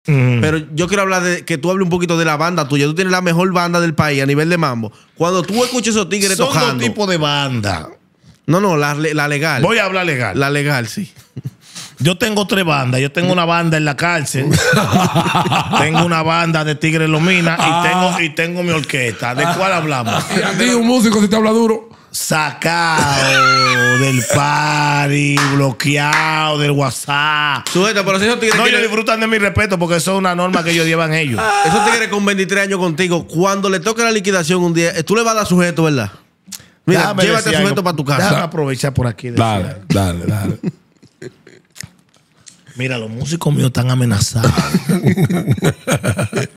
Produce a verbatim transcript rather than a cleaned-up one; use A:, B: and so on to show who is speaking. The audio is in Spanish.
A: Mm.
B: Pero yo quiero hablar de que tú hables un poquito de la banda tuya. Tú tienes la mejor banda del país a nivel de mambo. Cuando tú escuchas esos tigres
A: Son
B: tocando.
A: dos tipos de banda.
B: No, no, la, la legal.
A: Voy a hablar legal.
B: La legal, sí.
A: Yo tengo tres bandas. Yo tengo una banda en la cárcel. Tengo una banda de Tigres Lomina
C: Ah.
A: y, tengo, y tengo mi orquesta. ¿De cuál hablamos?
C: Y a ti un músico si te habla duro.
A: Sacado del party, bloqueado del WhatsApp.
B: Sujeta, pero si esos tigres
A: No, ellos
B: tienen-
A: disfrutan de mi respeto porque eso es una norma que ellos llevan ellos.
B: esos tigres con veintitrés años contigo, cuando le toque la liquidación un día, tú le vas a dar sujeto, ¿verdad? Mira,
A: Déjame
B: llévate
A: decir
B: sujeto
A: algo.
B: para tu casa.
A: Déjame aprovechar por aquí. decir
C: Dale,
A: algo.
C: dale, dale.
A: Mira, los músicos míos están amenazados.